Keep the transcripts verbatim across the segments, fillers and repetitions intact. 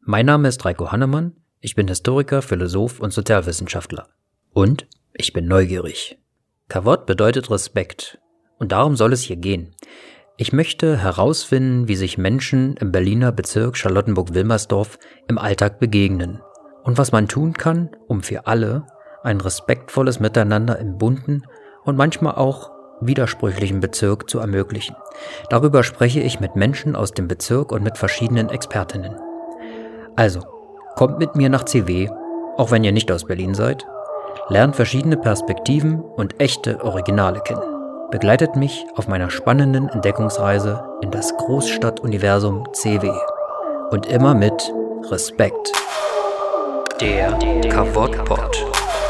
Mein Name ist Reiko Hannemann, ich bin Historiker, Philosoph und Sozialwissenschaftler. Und ich bin neugierig. Kavod bedeutet Respekt und darum soll es hier gehen. Ich möchte herausfinden, wie sich Menschen im Berliner Bezirk Charlottenburg-Wilmersdorf im Alltag begegnen und was man tun kann, um für alle ein respektvolles Miteinander im bunten und manchmal auch widersprüchlichen Bezirk zu ermöglichen. Darüber spreche ich mit Menschen aus dem Bezirk und mit verschiedenen Expertinnen. Also, kommt mit mir nach C W, auch wenn ihr nicht aus Berlin seid, lernt verschiedene Perspektiven und echte Originale kennen. Begleitet mich auf meiner spannenden Entdeckungsreise in das Großstadtuniversum C W. Und immer mit Respekt. Der Kavod-Pod.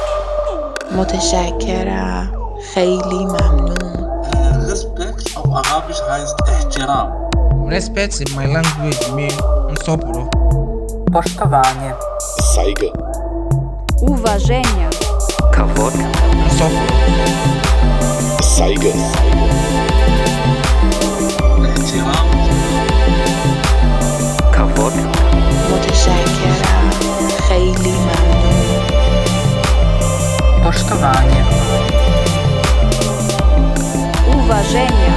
متشكرة خیلی ممنون. Respekt auf Arabisch heißt Ihtiram. Respect in my language means nsopro. Poštovanje. Zeige. Уважение. Kavod. Nsopro. Zeige. Ihtiram. Kavod. متشکرة خیلی ممنون. Poštovanje. Уважение.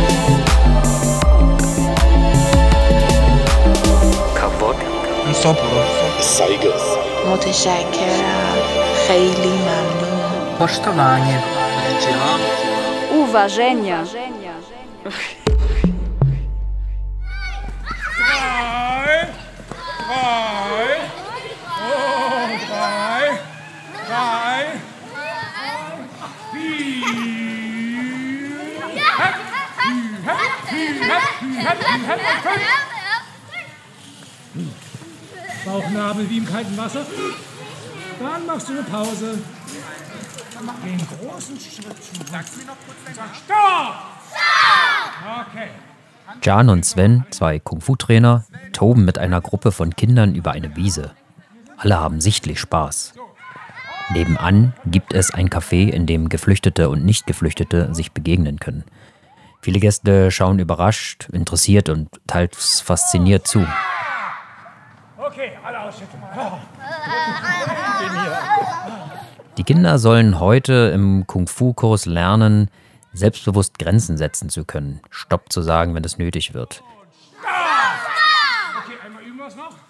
Kavod. Nsopro. Zeige. متشکرة خیلی ممنون. Poštovanje. Ihtiram. Уважение. Bauchnabel wie im kalten Wasser. Dann machst du eine Pause. Den großen Schritt zu. Sagst du mir noch kurz dein Stopp! Stopp! Okay. Can und Sven, zwei Kung-Fu-Trainer, toben mit einer Gruppe von Kindern über eine Wiese. Alle haben sichtlich Spaß. Nebenan gibt es ein Café, in dem Geflüchtete und Nicht-Geflüchtete sich begegnen können. Viele Gäste schauen überrascht, interessiert und teils fasziniert zu. Okay, alle ausschütteln. Die Kinder sollen heute im Kung-Fu-Kurs lernen, selbstbewusst Grenzen setzen zu können, Stopp zu sagen, wenn es nötig wird. Okay, einmal üben wir es noch.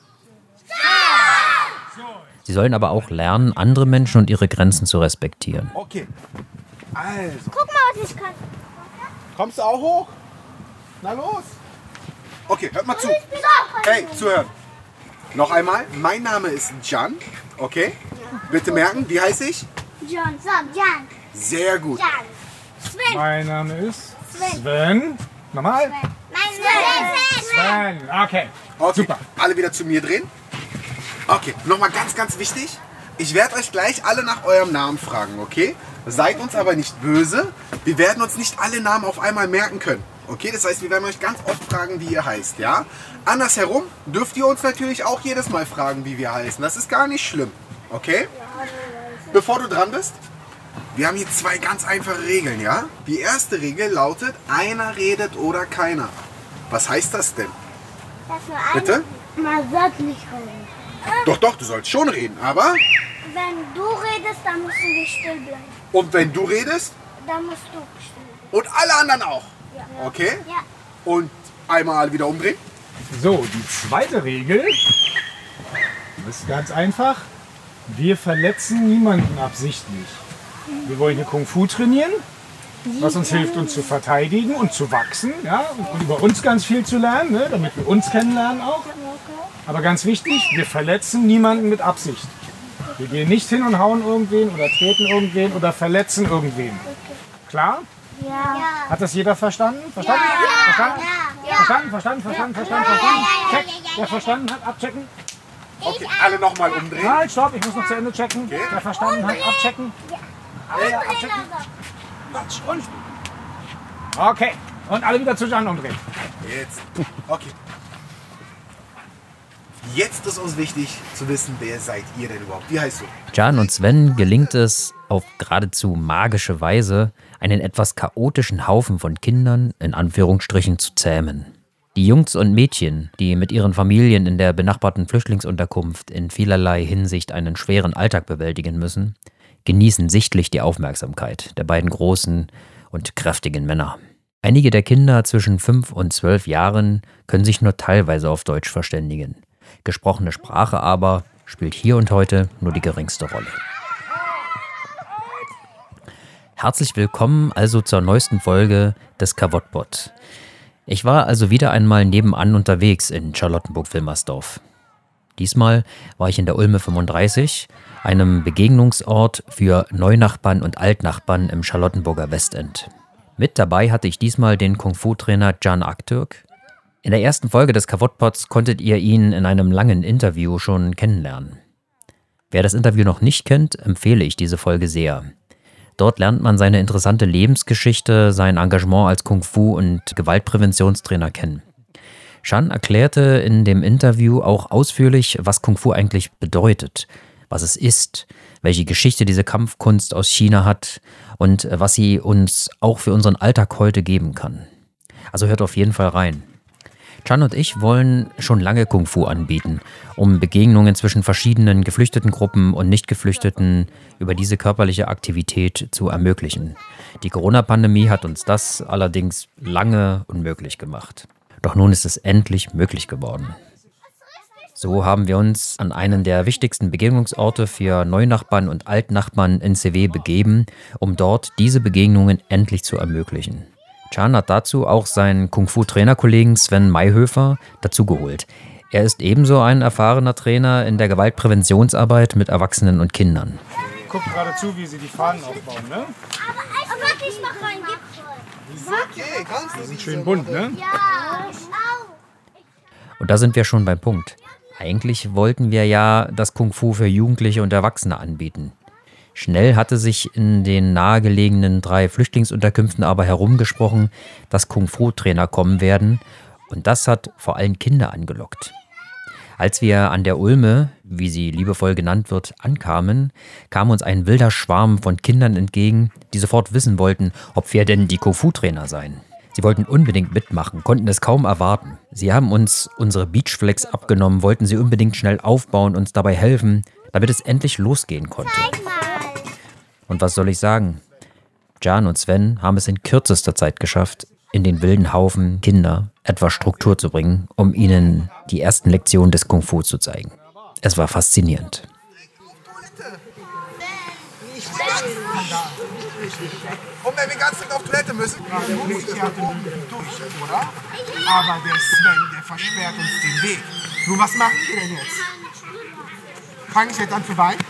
Sie sollen aber auch lernen, andere Menschen und ihre Grenzen zu respektieren. Okay, also. Guck mal, was ich kann. Kommst du auch hoch? Na los. Okay, hört mal zu. Hey, zuhören. Noch einmal, mein Name ist Can, okay? Bitte merken, wie heiße ich? John, Sam, Jan, Sehr gut. Jan. Sven. Mein Name ist Sven. Sven. Nochmal? Mein Sven. Sven. Sven. Okay. Okay, Super. alle wieder zu mir drehen. Okay, nochmal ganz, ganz wichtig. Ich werde euch gleich alle nach eurem Namen fragen, okay? Seid uns aber nicht böse. Wir werden uns nicht alle Namen auf einmal merken können. Okay, das heißt, wir werden euch ganz oft fragen, wie ihr heißt, ja? Andersherum dürft ihr uns natürlich auch jedes Mal fragen, wie wir heißen. Das ist gar nicht schlimm, okay? Bevor du dran bist, wir haben hier zwei ganz einfache Regeln, ja? Die erste Regel lautet, einer redet oder keiner. Was heißt das denn? Das nur ein Bitte? Man sollte nicht reden. Doch, doch, du sollst schon reden, aber... Wenn du redest, dann müssen wir still bleiben. Und wenn du redest Dann musst du still bleiben. und alle anderen auch, Ja. okay? Ja. Und einmal wieder umdrehen. So, die zweite Regel ist ganz einfach. Wir verletzen niemanden absichtlich. Wir wollen hier Kung Fu trainieren, was uns hilft, uns zu verteidigen und zu wachsen. Ja? Und über uns ganz viel zu lernen, ne? Damit wir uns kennenlernen auch. Aber ganz wichtig, wir verletzen niemanden mit Absicht. Wir gehen nicht hin und hauen irgendwen oder treten irgendwen oder verletzen irgendwen. Klar? Ja. Hat das jeder verstanden? Verstanden? Verstanden? Ja. Verstanden, verstanden, verstanden, verstanden, verstanden. Check. Wer verstanden hat, abchecken. Okay, alle nochmal umdrehen. Nein, stopp, ich muss noch zu Ende checken. Wer verstanden hat, abchecken. Alle abchecken. Quatsch, und spielen. Okay, und alle wieder zu Jan umdrehen. Jetzt. Okay. Jetzt ist uns wichtig zu wissen, wer seid ihr denn überhaupt? Wie heißt du? Can und Sven gelingt es auf geradezu magische Weise, einen etwas chaotischen Haufen von Kindern in Anführungsstrichen zu zähmen. Die Jungs und Mädchen, die mit ihren Familien in der benachbarten Flüchtlingsunterkunft in vielerlei Hinsicht einen schweren Alltag bewältigen müssen, genießen sichtlich die Aufmerksamkeit der beiden großen und kräftigen Männer. Einige der Kinder zwischen fünf und zwölf Jahren können sich nur teilweise auf Deutsch verständigen. Gesprochene Sprache aber spielt hier und heute nur die geringste Rolle. Herzlich willkommen also zur neuesten Folge des Kavottpod. Ich war also wieder einmal nebenan unterwegs in Charlottenburg-Wilmersdorf. Diesmal war ich in der Ulme fünfunddreißig, einem Begegnungsort für Neunachbarn und Altnachbarn im Charlottenburger Westend. Mit dabei hatte ich diesmal den Kung-Fu-Trainer Can Aktürk. In der ersten Folge des Kavottpods konntet ihr ihn in einem langen Interview schon kennenlernen. Wer das Interview noch nicht kennt, empfehle ich diese Folge sehr. Dort lernt man seine interessante Lebensgeschichte, sein Engagement als Kung-Fu- und Gewaltpräventionstrainer kennen. Can erklärte in dem Interview auch ausführlich, was Kung-Fu eigentlich bedeutet, was es ist, welche Geschichte diese Kampfkunst aus China hat und was sie uns auch für unseren Alltag heute geben kann. Also hört auf jeden Fall rein. Can und ich wollen schon lange Kung-Fu anbieten, um Begegnungen zwischen verschiedenen geflüchteten Gruppen und Nicht-Geflüchteten über diese körperliche Aktivität zu ermöglichen. Die Corona-Pandemie hat uns das allerdings lange unmöglich gemacht. Doch nun ist es endlich möglich geworden. So haben wir uns an einen der wichtigsten Begegnungsorte für Neunachbarn und Altnachbarn in C W begeben, um dort diese Begegnungen endlich zu ermöglichen. Can hat dazu auch seinen Kung-Fu-Trainerkollegen Sven Mayhöfer dazugeholt. Er ist ebenso ein erfahrener Trainer in der Gewaltpräventionsarbeit mit Erwachsenen und Kindern. Guckt gerade zu, wie sie die Fahnen aufbauen, ne? Aber ich mach rein, Okay, kannst du. Die sind schön bunt, ne? Ja. Und da sind wir schon beim Punkt. Eigentlich wollten wir ja das Kung-Fu für Jugendliche und Erwachsene anbieten. Schnell hatte sich in den nahegelegenen drei Flüchtlingsunterkünften aber herumgesprochen, dass Kung-Fu-Trainer kommen werden, und das hat vor allem Kinder angelockt. Als wir an der Ulme, wie sie liebevoll genannt wird, ankamen, kam uns ein wilder Schwarm von Kindern entgegen, die sofort wissen wollten, ob wir denn die Kung-Fu-Trainer seien. Sie wollten unbedingt mitmachen, konnten es kaum erwarten. Sie haben uns unsere Beachflex abgenommen, wollten sie unbedingt schnell aufbauen, uns dabei helfen, damit es endlich losgehen konnte. Und was soll ich sagen? Can und Sven haben es in kürzester Zeit geschafft, in den wilden Haufen Kinder etwas Struktur zu bringen, um ihnen die ersten Lektionen des Kung-Fu zu zeigen. Es war faszinierend. Und wenn wir ganz dringend auf Toilette müssen, dann muss ich ja durch, oder? Aber der Sven, der versperrt uns den Weg. Nun, was machen wir denn jetzt? Fange ich jetzt an zu weinen?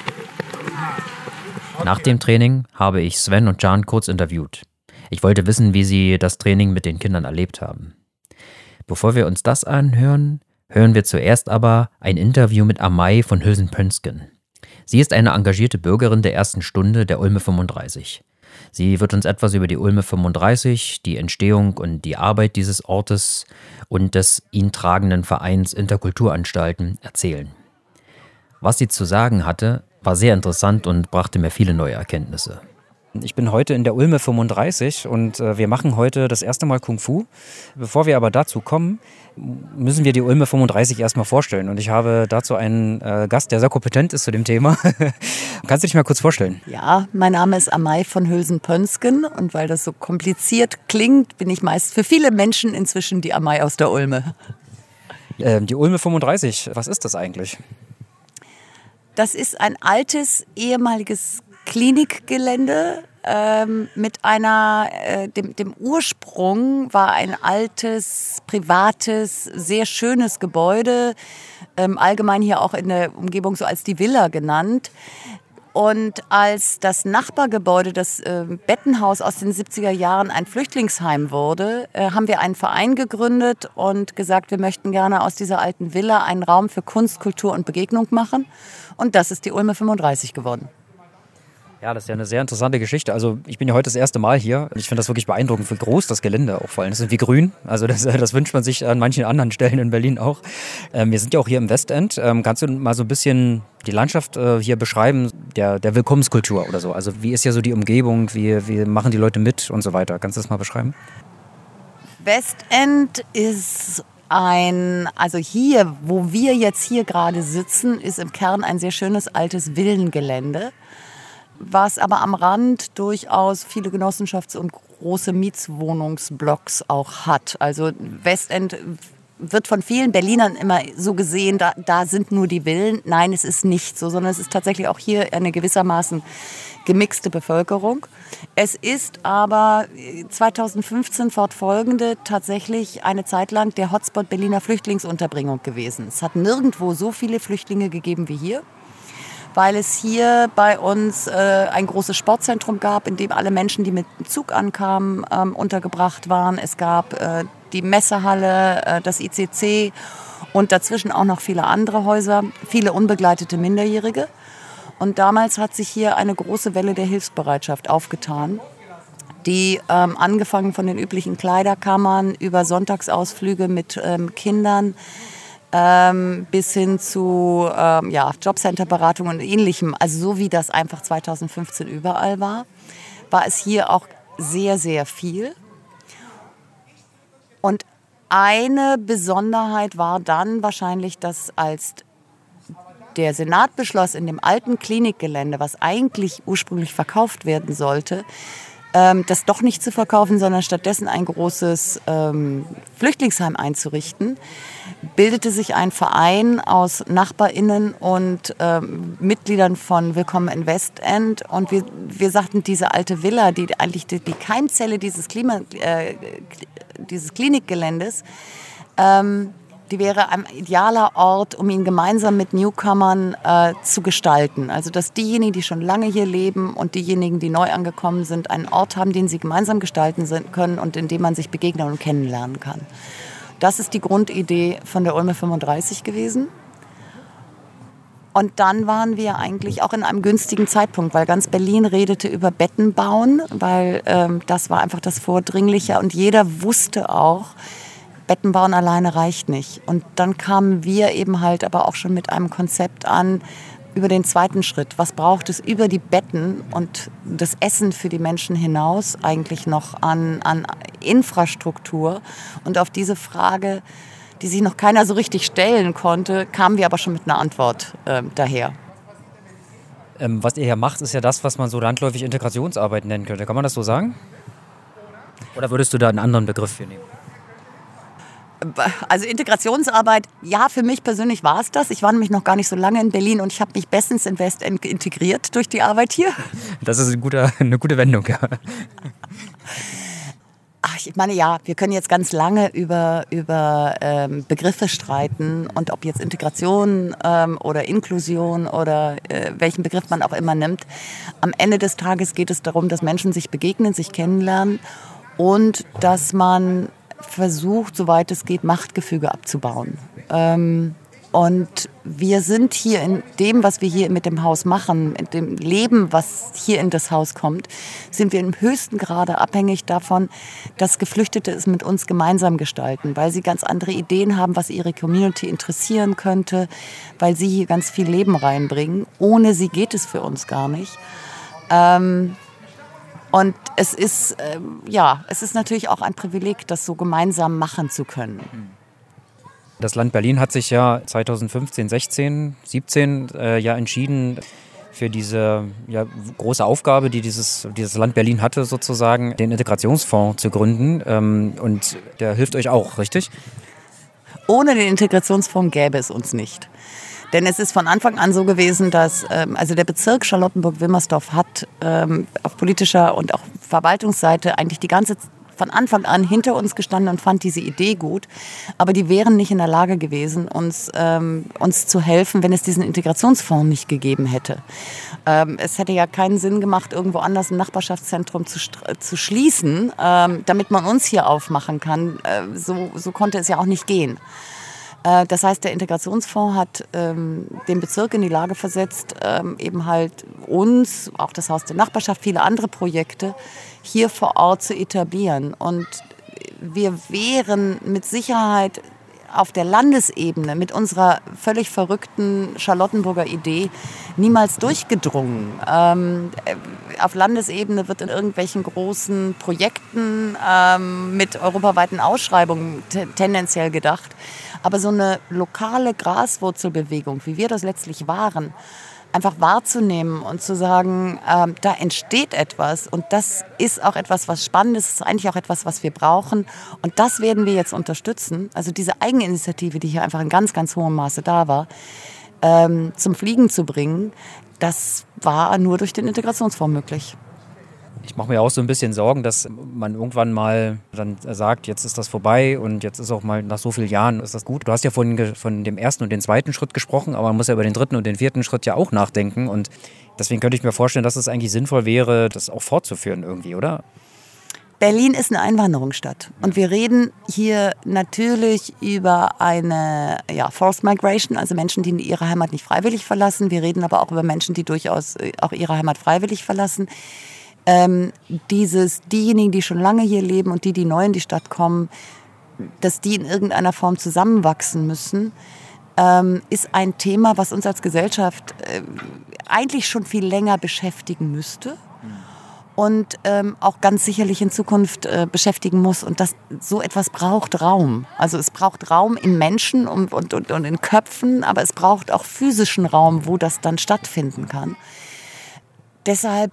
Nach dem Training habe ich Sven und Can kurz interviewt. Ich wollte wissen, wie sie das Training mit den Kindern erlebt haben. Bevor wir uns das anhören, hören wir zuerst aber ein Interview mit Amay von Hülsen-Pönsken. Sie ist eine engagierte Bürgerin der ersten Stunde der Ulme fünfunddreißig. Sie wird uns etwas über die Ulme fünfunddreißig, die Entstehung und die Arbeit dieses Ortes und des ihn tragenden Vereins Interkulturanstalten erzählen. Was sie zu sagen hatte, war sehr interessant und brachte mir viele neue Erkenntnisse. Ich bin heute in der Ulme fünfunddreißig und äh, wir machen heute das erste Mal Kung Fu. Bevor wir aber dazu kommen, müssen wir die Ulme fünfunddreißig erstmal vorstellen. Und ich habe dazu einen äh, Gast, der sehr kompetent ist zu dem Thema. Kannst du dich mal kurz vorstellen? Ja, mein Name ist Amay von Hülsen-Pönsken und weil das so kompliziert klingt, bin ich meist für viele Menschen inzwischen die Amay aus der Ulme. Ähm, die Ulme fünfunddreißig, was ist das eigentlich? Das ist ein altes, ehemaliges Klinikgelände ähm, mit einer, äh, dem, dem Ursprung war ein altes, privates, sehr schönes Gebäude, ähm, allgemein hier auch in der Umgebung so als die Villa genannt. Und als das Nachbargebäude, das äh, Bettenhaus aus den siebziger Jahren ein Flüchtlingsheim wurde, äh, haben wir einen Verein gegründet und gesagt, wir möchten gerne aus dieser alten Villa einen Raum für Kunst, Kultur und Begegnung machen. Und das ist die Ulme fünfunddreißig geworden. Ja, das ist ja eine sehr interessante Geschichte. Also ich bin ja heute das erste Mal hier. Ich finde das wirklich beeindruckend, wie groß das Gelände auch vor allem ist und wie grün. Also das, das wünscht man sich an manchen anderen Stellen in Berlin auch. Ähm, wir sind ja auch hier im Westend. Ähm, kannst du mal so ein bisschen die Landschaft äh, hier beschreiben, der, der Willkommenskultur oder so? Also wie ist ja so die Umgebung, wie, wie machen die Leute mit und so weiter? Kannst du das mal beschreiben? Westend ist ein, also hier, wo wir jetzt hier gerade sitzen, ist im Kern ein sehr schönes altes Villengelände, was aber am Rand durchaus viele Genossenschafts- und große Mietswohnungsblocks auch hat. Also Westend wird von vielen Berlinern immer so gesehen, da, da sind nur die Villen. Nein, es ist nicht so, sondern es ist tatsächlich auch hier eine gewissermaßen gemixte Bevölkerung. Es ist aber zweitausendfünfzehn fortfolgende tatsächlich eine Zeit lang der Hotspot Berliner Flüchtlingsunterbringung gewesen. Es hat nirgendwo so viele Flüchtlinge gegeben wie hier, weil es hier bei uns äh, ein großes Sportzentrum gab, in dem alle Menschen, die mit dem Zug ankamen, ähm, untergebracht waren. Es gab äh, die Messehalle, äh, das I C C und dazwischen auch noch viele andere Häuser, viele unbegleitete Minderjährige. Und damals hat sich hier eine große Welle der Hilfsbereitschaft aufgetan, die ähm, angefangen von den üblichen Kleiderkammern über Sonntagsausflüge mit ähm, Kindern ähm, bis hin zu ähm, ja, Jobcenter-Beratung und Ähnlichem, also so wie das einfach zweitausendfünfzehn überall war, war es hier auch sehr, sehr viel. Und eine Besonderheit war dann wahrscheinlich, dass als der Senat beschloss, in dem alten Klinikgelände, was eigentlich ursprünglich verkauft werden sollte, ähm, das doch nicht zu verkaufen, sondern stattdessen ein großes ähm, Flüchtlingsheim einzurichten, bildete sich ein Verein aus NachbarInnen und ähm, Mitgliedern von Willkommen in Westend. Und wir, wir sagten, diese alte Villa, die eigentlich die, die Keimzelle dieses, Klima, äh, dieses Klinikgeländes, ähm, die wäre ein idealer Ort, um ihn gemeinsam mit Newcomern äh, zu gestalten. Also dass diejenigen, die schon lange hier leben und diejenigen, die neu angekommen sind, einen Ort haben, den sie gemeinsam gestalten können und in dem man sich begegnen und kennenlernen kann. Das ist die Grundidee von der Ulme fünfunddreißig gewesen. Und dann waren wir eigentlich auch in einem günstigen Zeitpunkt, weil ganz Berlin redete über Betten bauen, weil ähm, das war einfach das Vordringliche und jeder wusste auch, Betten bauen alleine reicht nicht. Und dann kamen wir eben halt aber auch schon mit einem Konzept an über den zweiten Schritt. Was braucht es über die Betten und das Essen für die Menschen hinaus eigentlich noch an, an Infrastruktur? Und auf diese Frage, die sich noch keiner so richtig stellen konnte, kamen wir aber schon mit einer Antwort äh, daher. Ähm, was ihr hier macht, ist ja das, was man so landläufig Integrationsarbeit nennen könnte. Kann man das so sagen? Oder würdest du da einen anderen Begriff für nehmen? Also Integrationsarbeit, ja, für mich persönlich war es das. Ich war nämlich noch gar nicht so lange in Berlin und ich habe mich bestens in Westend integriert durch die Arbeit hier. Das ist ein guter, eine gute Wendung, ja. Ach, ich meine, ja, wir können jetzt ganz lange über, über ähm, Begriffe streiten und ob jetzt Integration ähm, oder Inklusion oder äh, welchen Begriff man auch immer nimmt. Am Ende des Tages geht es darum, dass Menschen sich begegnen, sich kennenlernen und dass man versucht, soweit es geht, Machtgefüge abzubauen. Ähm, und wir sind hier in dem, was wir hier mit dem Haus machen, in dem Leben, was hier in das Haus kommt, sind wir im höchsten Grade abhängig davon, dass Geflüchtete es mit uns gemeinsam gestalten, weil sie ganz andere Ideen haben, was ihre Community interessieren könnte, weil sie hier ganz viel Leben reinbringen. Ohne sie geht es für uns gar nicht. Ähm, Und es ist, äh, ja, es ist natürlich auch ein Privileg, das so gemeinsam machen zu können. Das Land Berlin hat sich ja zweitausendfünfzehn, sechzehn, siebzehn äh, ja entschieden für diese ja, große Aufgabe, die dieses, dieses Land Berlin hatte, sozusagen, den Integrationsfonds zu gründen. Ähm, und der hilft euch auch, richtig? Ohne den Integrationsfonds gäbe es uns nicht. Denn es ist von Anfang an so gewesen, dass ähm, also der Bezirk Charlottenburg-Wilmersdorf hat ähm, auf politischer und auch Verwaltungsseite eigentlich die ganze Zeit von Anfang an hinter uns gestanden und fand diese Idee gut. Aber die wären nicht in der Lage gewesen, uns, ähm, uns zu helfen, wenn es diesen Integrationsfonds nicht gegeben hätte. Ähm, es hätte ja keinen Sinn gemacht, irgendwo anders ein Nachbarschaftszentrum zu, zu schließen, ähm, damit man uns hier aufmachen kann. Äh, so, so konnte es ja auch nicht gehen. Das heißt, der Integrationsfonds hat ähm, den Bezirk in die Lage versetzt, ähm, eben halt uns, auch das Haus der Nachbarschaft, viele andere Projekte hier vor Ort zu etablieren. Und wir wären mit Sicherheit auf der Landesebene mit unserer völlig verrückten Charlottenburger Idee niemals durchgedrungen. Ähm, auf Landesebene wird in irgendwelchen großen Projekten ähm, mit europaweiten Ausschreibungen t- tendenziell gedacht. Aber so eine lokale Graswurzelbewegung, wie wir das letztlich waren, einfach wahrzunehmen und zu sagen, ähm, da entsteht etwas und das ist auch etwas, was spannend ist, ist eigentlich auch etwas, was wir brauchen und das werden wir jetzt unterstützen. Also diese Eigeninitiative, die hier einfach in ganz, ganz hohem Maße da war, ähm, zum Fliegen zu bringen, das war nur durch den Integrationsfonds möglich. Ich mache mir auch so ein bisschen Sorgen, dass man irgendwann mal dann sagt, jetzt ist das vorbei und jetzt ist auch mal nach so vielen Jahren ist das gut. Du hast ja von, von dem ersten und dem zweiten Schritt gesprochen, aber man muss ja über den dritten und den vierten Schritt ja auch nachdenken. Und deswegen könnte ich mir vorstellen, dass es eigentlich sinnvoll wäre, das auch fortzuführen irgendwie, oder? Berlin ist eine Einwanderungsstadt und wir reden hier natürlich über eine ja, Forced Migration, also Menschen, die ihre Heimat nicht freiwillig verlassen. Wir reden aber auch über Menschen, die durchaus auch ihre Heimat freiwillig verlassen. Ähm, dieses, diejenigen, die schon lange hier leben und die, die neu in die Stadt kommen, dass die in irgendeiner Form zusammenwachsen müssen, ähm, ist ein Thema, was uns als Gesellschaft äh, eigentlich schon viel länger beschäftigen müsste und ähm, auch ganz sicherlich in Zukunft äh, beschäftigen muss. Und das, so etwas braucht Raum. Also es braucht Raum in Menschen und, und, und, und in Köpfen, aber es braucht auch physischen Raum, wo das dann stattfinden kann. Deshalb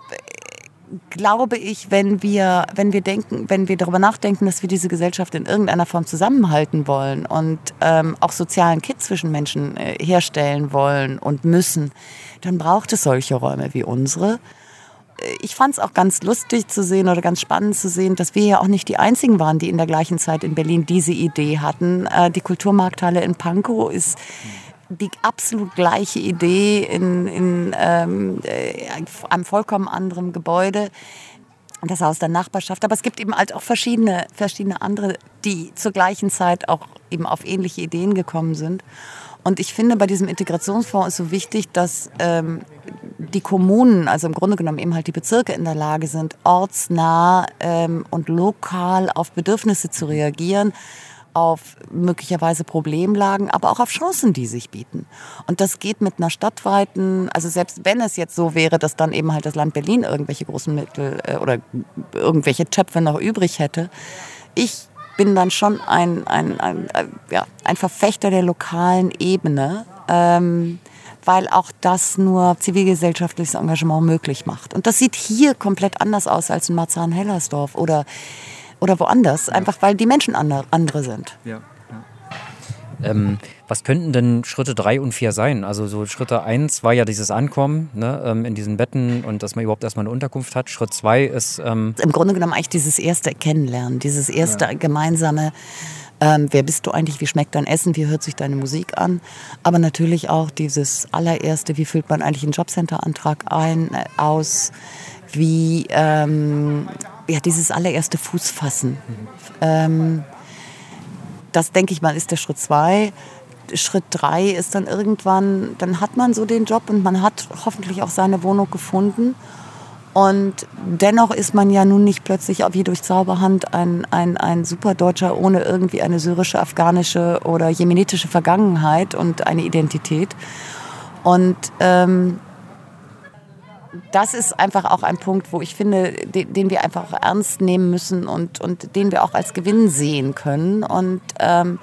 glaube ich, wenn wir, wenn wir denken, wenn wir darüber nachdenken, dass wir diese Gesellschaft in irgendeiner Form zusammenhalten wollen und ähm, auch sozialen Kit zwischen Menschen äh, herstellen wollen und müssen, dann braucht es solche Räume wie unsere. Ich fand es auch ganz lustig zu sehen oder ganz spannend zu sehen, dass wir ja auch nicht die Einzigen waren, die in der gleichen Zeit in Berlin diese Idee hatten. Äh, die Kulturmarkthalle in Pankow ist die absolut gleiche Idee in, in ähm, äh, einem vollkommen anderen Gebäude. Das Haus der Nachbarschaft. Aber es gibt eben halt auch verschiedene, verschiedene andere, die zur gleichen Zeit auch eben auf ähnliche Ideen gekommen sind. Und ich finde, bei diesem Integrationsfonds ist so wichtig, dass ähm, die Kommunen, also im Grunde genommen eben halt die Bezirke in der Lage sind, ortsnah ähm, und lokal auf Bedürfnisse zu reagieren, auf möglicherweise Problemlagen, aber auch auf Chancen, die sich bieten. Und das geht mit einer stadtweiten, also selbst wenn es jetzt so wäre, dass dann eben halt das Land Berlin irgendwelche großen Mittel äh, oder irgendwelche Töpfe noch übrig hätte. Ich bin dann schon ein, ein, ein, ein, ja, ein Verfechter der lokalen Ebene, ähm, weil auch das nur zivilgesellschaftliches Engagement möglich macht. Und das sieht hier komplett anders aus als in Marzahn-Hellersdorf oder Oder woanders, einfach weil die Menschen andere, andere sind. Ja. Ja. Ähm, was könnten denn Schritte drei und vier sein? Also so Schritte eins war ja dieses Ankommen, ne, ähm, in diesen Betten und dass man überhaupt erstmal eine Unterkunft hat. Schritt zwei ist... Ähm Im Grunde genommen eigentlich dieses erste Kennenlernen, dieses erste ja. gemeinsame, ähm, wer bist du eigentlich, wie schmeckt dein Essen, wie hört sich deine Musik an. Aber natürlich auch dieses allererste, wie füllt man eigentlich einen Jobcenter-Antrag ein, äh, aus, wie... Ähm, Ja, dieses allererste Fußfassen. Mhm. Ähm, das, denke ich mal, ist der Schritt zwei. Schritt drei ist dann irgendwann, dann hat man so den Job und man hat hoffentlich auch seine Wohnung gefunden. Und dennoch ist man ja nun nicht plötzlich wie durch Zauberhand ein, ein, ein Superdeutscher ohne irgendwie eine syrische, afghanische oder jemenitische Vergangenheit und eine Identität. Und ähm, das ist einfach auch ein Punkt, wo ich finde, den, den wir einfach auch ernst nehmen müssen und, und den wir auch als Gewinn sehen können und ähm,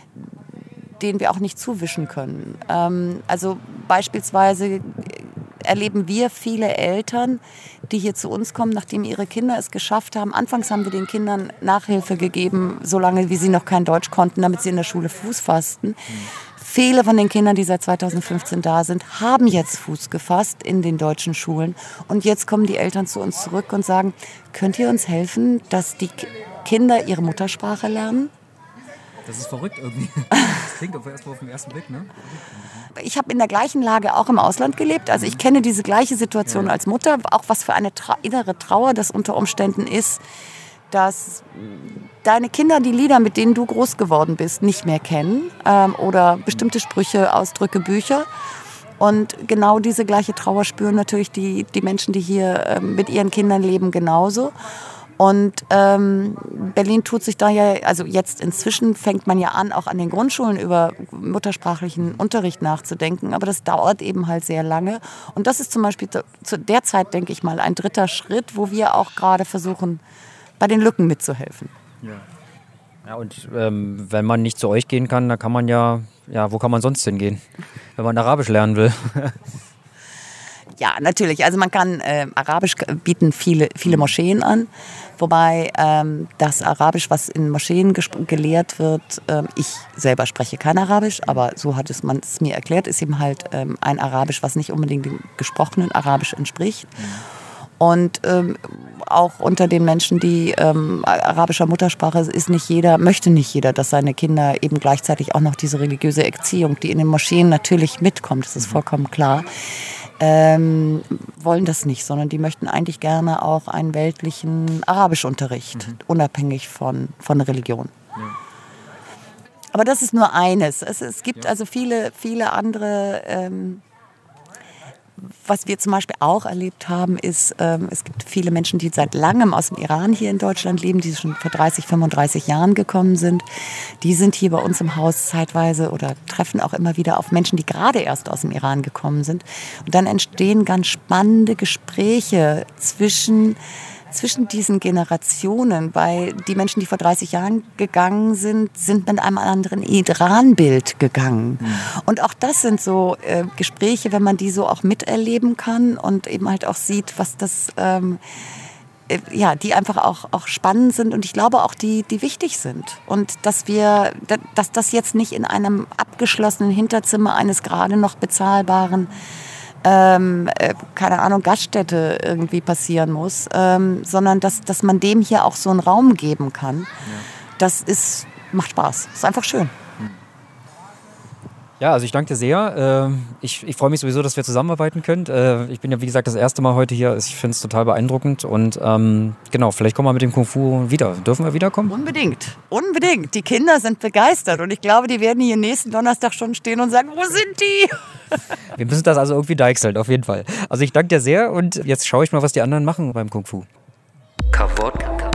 den wir auch nicht zuwischen können. Ähm, also beispielsweise erleben wir viele Eltern, die hier zu uns kommen, nachdem ihre Kinder es geschafft haben. Anfangs haben wir den Kindern Nachhilfe gegeben, solange wie sie noch kein Deutsch konnten, damit sie in der Schule Fuß fassten. Mhm. Viele von den Kindern, die seit zweitausendfünfzehn da sind, haben jetzt Fuß gefasst in den deutschen Schulen. Und jetzt kommen die Eltern zu uns zurück und sagen, könnt ihr uns helfen, dass die Kinder ihre Muttersprache lernen? Das ist verrückt irgendwie. Das klingt aber erst mal auf den ersten Blick, ne? Ich habe in der gleichen Lage auch im Ausland gelebt. Also ich kenne diese gleiche Situation ja. als Mutter. Auch was für eine Tra- innere Trauer das unter Umständen ist, dass deine Kinder die Lieder, mit denen du groß geworden bist, nicht mehr kennen ähm, oder bestimmte Sprüche, Ausdrücke, Bücher. Und genau diese gleiche Trauer spüren natürlich die, die Menschen, die hier ähm, mit ihren Kindern leben, genauso. Und ähm, Berlin tut sich da ja, also jetzt inzwischen fängt man ja an, auch an den Grundschulen über muttersprachlichen Unterricht nachzudenken, aber das dauert eben halt sehr lange. Und das ist zum Beispiel zu der Zeit, denke ich mal, ein dritter Schritt, wo wir auch gerade versuchen, bei den Lücken mitzuhelfen. Ja, ja und ähm, wenn man nicht zu euch gehen kann, dann kann man ja, ja, wo kann man sonst hingehen, wenn man Arabisch lernen will? Ja, natürlich. Also man kann, äh, Arabisch bieten viele, viele Moscheen an, wobei ähm, das Arabisch, was in Moscheen gesp- gelehrt wird, äh, ich selber spreche kein Arabisch, aber so hat es man es mir erklärt, ist eben halt ähm, ein Arabisch, was nicht unbedingt dem gesprochenen Arabisch entspricht. Und ähm, auch unter den Menschen, die ähm, arabischer Muttersprache ist nicht jeder, möchte nicht jeder, dass seine Kinder eben gleichzeitig auch noch diese religiöse Erziehung, die in den Moscheen natürlich mitkommt, das ist vollkommen klar, ähm, wollen das nicht, sondern die möchten eigentlich gerne auch einen weltlichen Arabischunterricht, mhm. unabhängig von, von Religion. Ja. Aber das ist nur eines. Es, es gibt ja. also viele, viele andere. Ähm, Was wir zum Beispiel auch erlebt haben, ist, ähm, es gibt viele Menschen, die seit langem aus dem Iran hier in Deutschland leben, die schon vor dreißig, fünfunddreißig Jahren gekommen sind. Die sind hier bei uns im Haus zeitweise oder treffen auch immer wieder auf Menschen, die gerade erst aus dem Iran gekommen sind. Und dann entstehen ganz spannende Gespräche zwischen zwischen diesen Generationen, weil die Menschen, die vor dreißig Jahren gegangen sind, sind mit einem anderen Iran-Bild gegangen. Mhm. Und auch das sind so äh, Gespräche, wenn man die so auch miterleben kann und eben halt auch sieht, was das, ähm, äh, ja, die einfach auch, auch spannend sind und ich glaube auch, die, die wichtig sind. Und dass wir, dass das jetzt nicht in einem abgeschlossenen Hinterzimmer eines gerade noch bezahlbaren Ähm, äh, keine Ahnung, Gaststätte irgendwie passieren muss, ähm, sondern dass, dass man dem hier auch so einen Raum geben kann. Ja. Das ist, macht Spaß. Ist einfach schön. Ja, also ich danke dir sehr. Ich, ich freue mich sowieso, dass wir zusammenarbeiten können. Ich bin ja, wie gesagt, das erste Mal heute hier. Ich finde es total beeindruckend. Und ähm, genau, vielleicht kommen wir mit dem Kung Fu wieder. Dürfen wir wiederkommen? Unbedingt. Unbedingt. Die Kinder sind begeistert. Und ich glaube, die werden hier nächsten Donnerstag schon stehen und sagen, wo sind die? Wir müssen das also irgendwie deichseln, auf jeden Fall. Also ich danke dir sehr. Und jetzt schaue ich mal, was die anderen machen beim Kung Fu. Kavod.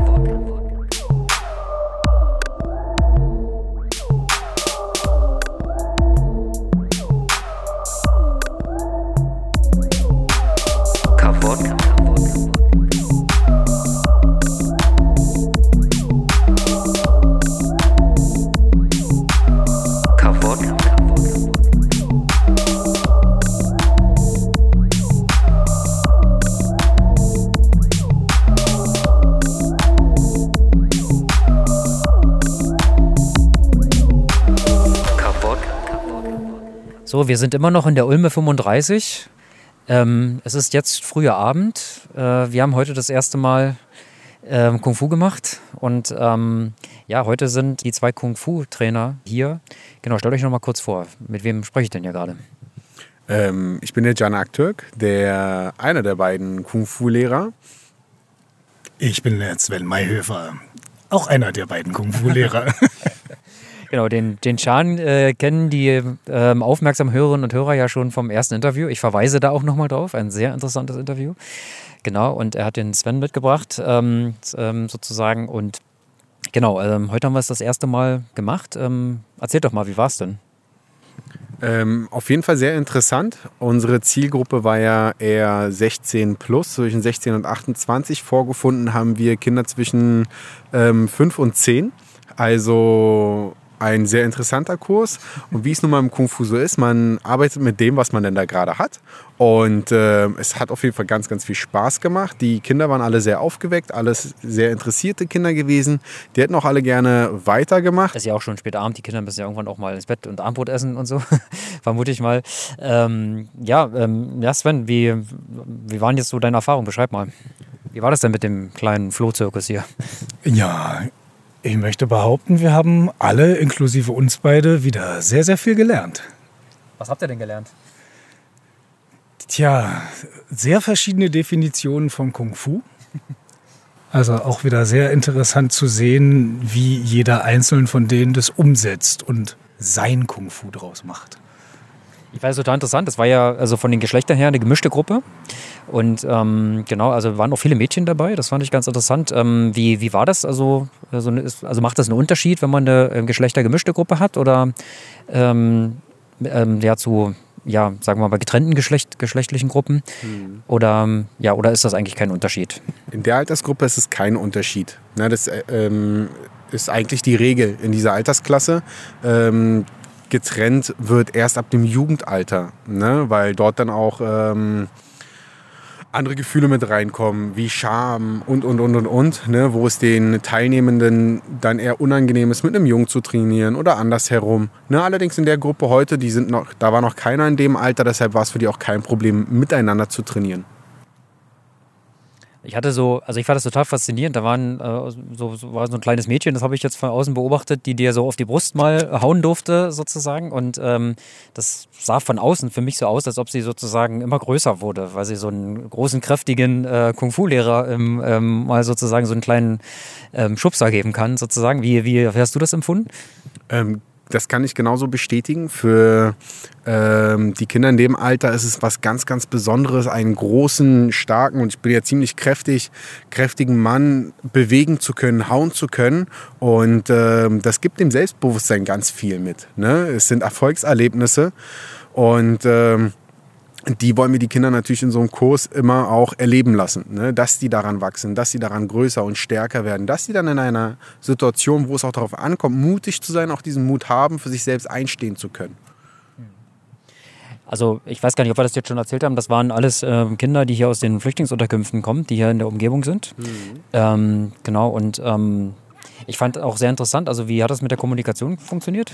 So, wir sind immer noch in der Ulme fünfunddreißig. Ähm, es ist jetzt früher Abend. Äh, wir haben heute das erste Mal ähm, Kung Fu gemacht. Und ähm, ja, heute sind die zwei Kung Fu-Trainer hier. Genau, stellt euch noch mal kurz vor. Mit wem spreche ich denn hier gerade? Ähm, ich bin der Can Aktürk, der einer der beiden Kung Fu-Lehrer. Ich bin der Sven Mayhöfer, auch einer der beiden Kung Fu-Lehrer. Genau, den, den Can äh, kennen die ähm, aufmerksamen Hörerinnen und Hörer ja schon vom ersten Interview. Ich verweise da auch nochmal drauf, ein sehr interessantes Interview. Genau, und er hat den Sven mitgebracht, ähm, ähm, sozusagen. Und genau, ähm, heute haben wir es das erste Mal gemacht. Ähm, erzählt doch mal, wie war es denn? Ähm, auf jeden Fall sehr interessant. Unsere Zielgruppe war ja eher sechzehn plus, zwischen sechzehn und achtundzwanzig. Vorgefunden haben wir Kinder zwischen ähm, fünf und zehn. Also ein sehr interessanter Kurs. Und wie es nun mal im Kung Fu so ist, man arbeitet mit dem, was man denn da gerade hat. Und äh, es hat auf jeden Fall ganz, ganz viel Spaß gemacht. Die Kinder waren alle sehr aufgeweckt, alles sehr interessierte Kinder gewesen. Die hätten auch alle gerne weitergemacht. Es ist ja auch schon spät Abend, die Kinder müssen ja irgendwann auch mal ins Bett und Abendbrot essen und so, vermute ich mal. Ähm, ja, ähm, ja, Sven, wie, wie waren jetzt so deine Erfahrungen? Beschreib mal. Wie war das denn mit dem kleinen Flohzirkus hier? Ja, ich möchte behaupten, wir haben alle, inklusive uns beide, wieder sehr, sehr viel gelernt. Was habt ihr denn gelernt? Tja, sehr verschiedene Definitionen von Kung Fu. Also auch wieder sehr interessant zu sehen, wie jeder einzelne von denen das umsetzt und sein Kung Fu draus macht. Ich weiß, total interessant. Das war ja also von den Geschlechtern her eine gemischte Gruppe. Und ähm, genau, also waren auch viele Mädchen dabei. Das fand ich ganz interessant. Ähm, wie, wie war das? Also, also, also macht das einen Unterschied, wenn man eine geschlechtergemischte Gruppe hat? Oder ähm, ähm, ja, zu, ja, sagen wir mal, getrennten Geschlecht, geschlechtlichen Gruppen? Mhm. Oder, ja, oder ist das eigentlich kein Unterschied? In der Altersgruppe ist es kein Unterschied. Na, das ähm, ist eigentlich die Regel in dieser Altersklasse. Ähm, getrennt wird erst ab dem Jugendalter, ne? Weil dort dann auch ähm, andere Gefühle mit reinkommen, wie Scham und, und, und, und, und, ne? Wo es den Teilnehmenden dann eher unangenehm ist, mit einem Jungen zu trainieren oder andersherum. Ne? Allerdings in der Gruppe heute, die sind noch, da war noch keiner in dem Alter, deshalb war es für die auch kein Problem, miteinander zu trainieren. Ich hatte so, also ich fand das total faszinierend. Da waren äh, so, so war so ein kleines Mädchen, das habe ich jetzt von außen beobachtet, die dir so auf die Brust mal hauen durfte sozusagen. Und ähm, das sah von außen für mich so aus, als ob sie sozusagen immer größer wurde, weil sie so einen großen, kräftigen äh, Kung-Fu-Lehrer ähm, ähm, mal sozusagen so einen kleinen ähm, Schubser geben kann sozusagen. Wie, wie, wie hast du das empfunden? Ähm Das kann ich genauso bestätigen. Für ähm, die Kinder in dem Alter ist es was ganz, ganz Besonderes, einen großen, starken, und ich bin ja ziemlich kräftig, kräftigen Mann bewegen zu können, hauen zu können. Und ähm, das gibt dem Selbstbewusstsein ganz viel mit. Ne? Es sind Erfolgserlebnisse und ähm, die wollen wir die Kinder natürlich in so einem Kurs immer auch erleben lassen, ne? Dass die daran wachsen, dass sie daran größer und stärker werden, dass sie dann in einer Situation, wo es auch darauf ankommt, mutig zu sein, auch diesen Mut haben, für sich selbst einstehen zu können. Also ich weiß gar nicht, ob wir das jetzt schon erzählt haben, das waren alles äh, Kinder, die hier aus den Flüchtlingsunterkünften kommen, die hier in der Umgebung sind. Mhm. Ähm, genau, und ähm, ich fand auch sehr interessant, also wie hat das mit der Kommunikation funktioniert?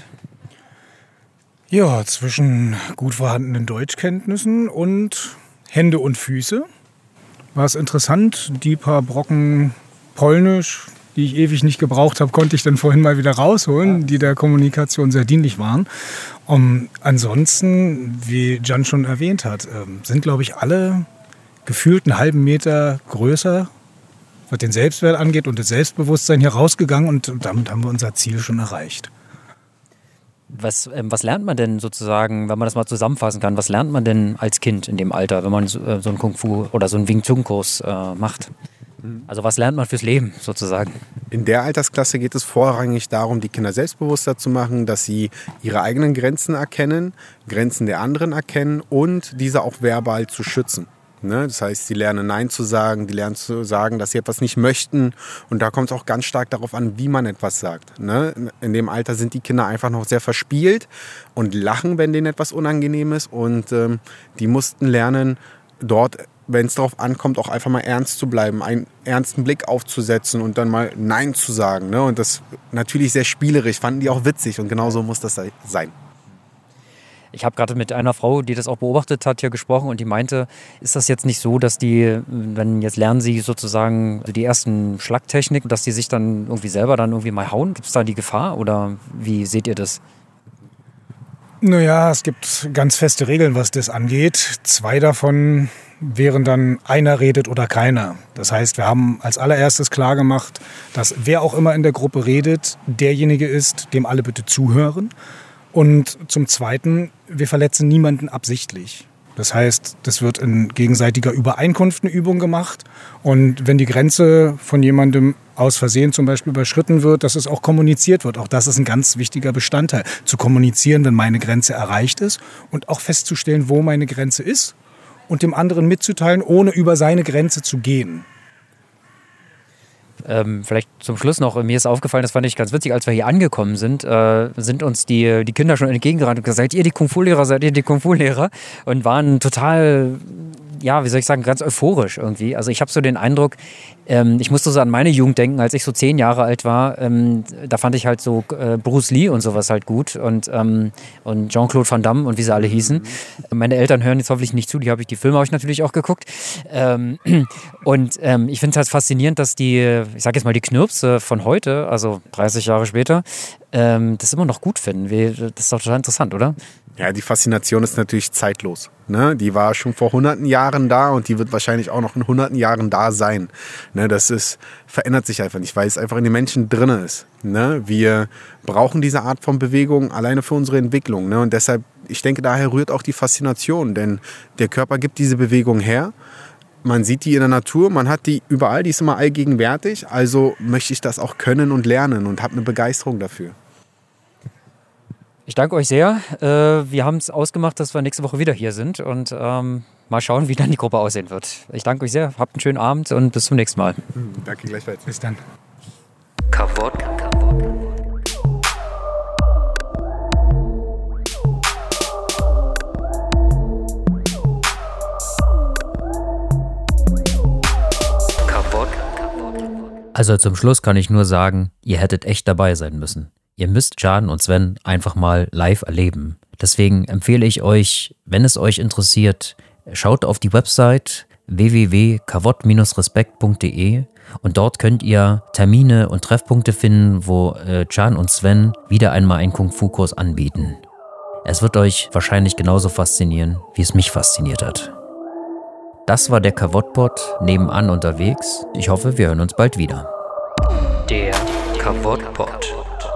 Ja, zwischen gut vorhandenen Deutschkenntnissen und Hände und Füße war es interessant. Die paar Brocken Polnisch, die ich ewig nicht gebraucht habe, konnte ich dann vorhin mal wieder rausholen, die der Kommunikation sehr dienlich waren. Um, ansonsten, wie Jan schon erwähnt hat, ähm, sind, glaube ich, alle gefühlt einen halben Meter größer, was den Selbstwert angeht und das Selbstbewusstsein hier rausgegangen, und damit haben wir unser Ziel schon erreicht. Was, ähm, was lernt man denn sozusagen, wenn man das mal zusammenfassen kann, was lernt man denn als Kind in dem Alter, wenn man so, äh, so einen Kung-Fu oder so einen Wing Chun-Kurs äh, macht? Also was lernt man fürs Leben sozusagen? In der Altersklasse geht es vorrangig darum, die Kinder selbstbewusster zu machen, dass sie ihre eigenen Grenzen erkennen, Grenzen der anderen erkennen und diese auch verbal zu schützen. Ne? Das heißt, sie lernen Nein zu sagen, die lernen zu sagen, dass sie etwas nicht möchten. Und da kommt es auch ganz stark darauf an, wie man etwas sagt. Ne? In dem Alter sind die Kinder einfach noch sehr verspielt und lachen, wenn denen etwas unangenehm ist. Und ähm, die mussten lernen, dort, wenn es darauf ankommt, auch einfach mal ernst zu bleiben, einen ernsten Blick aufzusetzen und dann mal Nein zu sagen. Ne? Und das natürlich sehr spielerisch, fanden die auch witzig. Und genau so muss das sein. Ich habe gerade mit einer Frau, die das auch beobachtet hat, hier gesprochen, und die meinte, ist das jetzt nicht so, dass die, wenn jetzt lernen sie sozusagen die ersten Schlagtechniken, dass die sich dann irgendwie selber dann irgendwie mal hauen? Gibt es da die Gefahr oder wie seht ihr das? Naja, es gibt ganz feste Regeln, was das angeht. Zwei davon wären dann, einer redet oder keiner. Das heißt, wir haben als allererstes klar gemacht, dass wer auch immer in der Gruppe redet, derjenige ist, dem alle bitte zuhören. Und zum Zweiten, wir verletzen niemanden absichtlich. Das heißt, das wird in gegenseitiger Übereinkunft eine Übung gemacht. Und wenn die Grenze von jemandem aus Versehen zum Beispiel überschritten wird, dass es auch kommuniziert wird. Auch das ist ein ganz wichtiger Bestandteil. Zu kommunizieren, wenn meine Grenze erreicht ist und auch festzustellen, wo meine Grenze ist und dem anderen mitzuteilen, ohne über seine Grenze zu gehen. Ähm, vielleicht zum Schluss noch, mir ist aufgefallen, das fand ich ganz witzig, als wir hier angekommen sind, äh, sind uns die, die Kinder schon entgegengerannt und gesagt, seid ihr die Kung-Fu-Lehrer, seid ihr die Kung-Fu-Lehrer? Und waren total, ja, wie soll ich sagen, ganz euphorisch irgendwie. Also ich habe so den Eindruck, ähm, ich musste so an meine Jugend denken, als ich so zehn Jahre alt war, ähm, da fand ich halt so äh, Bruce Lee und sowas halt gut und, ähm, und Jean-Claude Van Damme und wie sie alle hießen. Meine Eltern hören jetzt hoffentlich nicht zu, die habe ich, die Filme habe ich natürlich auch geguckt. Ähm, und ähm, ich finde es halt faszinierend, dass die, ich sage jetzt mal die Knirpse von heute, also dreißig Jahre später, ähm, das immer noch gut finden. Wie, das ist doch total interessant, oder? Ja, die Faszination ist natürlich zeitlos. Ne? Die war schon vor hunderten Jahren da und die wird wahrscheinlich auch noch in hunderten Jahren da sein. Ne? Das ist, verändert sich einfach nicht, weil es einfach in den Menschen drin ist. Ne? Wir brauchen diese Art von Bewegung alleine für unsere Entwicklung. Ne? Und deshalb ich denke, daher rührt auch die Faszination, denn der Körper gibt diese Bewegung her. Man sieht die in der Natur, man hat die überall, die ist immer allgegenwärtig. Also möchte ich das auch können und lernen und habe eine Begeisterung dafür. Ich danke euch sehr. Wir haben es ausgemacht, dass wir nächste Woche wieder hier sind und ähm, mal schauen, wie dann die Gruppe aussehen wird. Ich danke euch sehr, habt einen schönen Abend und bis zum nächsten Mal. Danke gleichfalls. Bis dann. Kavod. Also zum Schluss kann ich nur sagen, ihr hättet echt dabei sein müssen. Ihr müsst Can und Sven einfach mal live erleben. Deswegen empfehle ich euch, wenn es euch interessiert, schaut auf die Website w w w punkt kavod Bindestrich respekt punkt de und dort könnt ihr Termine und Treffpunkte finden, wo äh, Can und Sven wieder einmal einen Kung-Fu-Kurs anbieten. Es wird euch wahrscheinlich genauso faszinieren, wie es mich fasziniert hat. Das war der Kavod-Pod nebenan unterwegs. Ich hoffe, wir hören uns bald wieder. Der Kavod-Pod.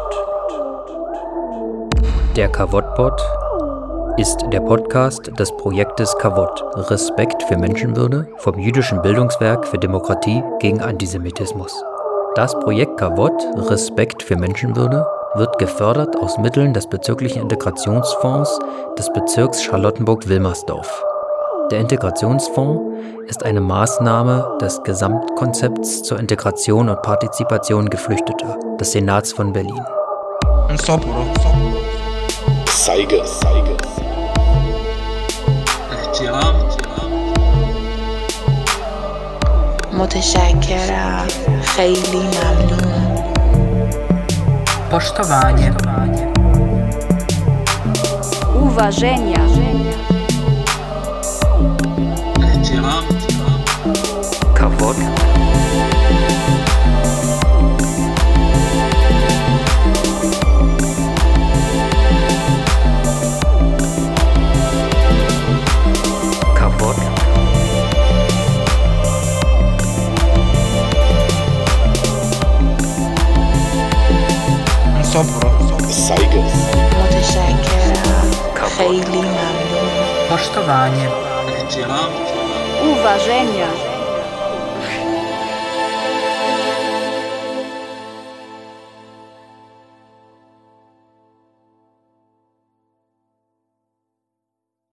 Der Kavod-Pod ist der Podcast des Projektes Kavod, Respekt für Menschenwürde, vom jüdischen Bildungswerk für Demokratie gegen Antisemitismus. Das Projekt Kavod, Respekt für Menschenwürde, wird gefördert aus Mitteln des bezirklichen Integrationsfonds des Bezirks Charlottenburg-Wilmersdorf. Der Integrationsfonds ist eine Maßnahme des Gesamtkonzepts zur Integration und Partizipation Geflüchteter des Senats von Berlin. Saige, Saige. احترام متشکرم خیلی ممنون Poštovanje. Uważenia. احترام Kavod. Kavod. Saige. متشکرم خیلی ممنون Poštovanje. احترام Uważenia.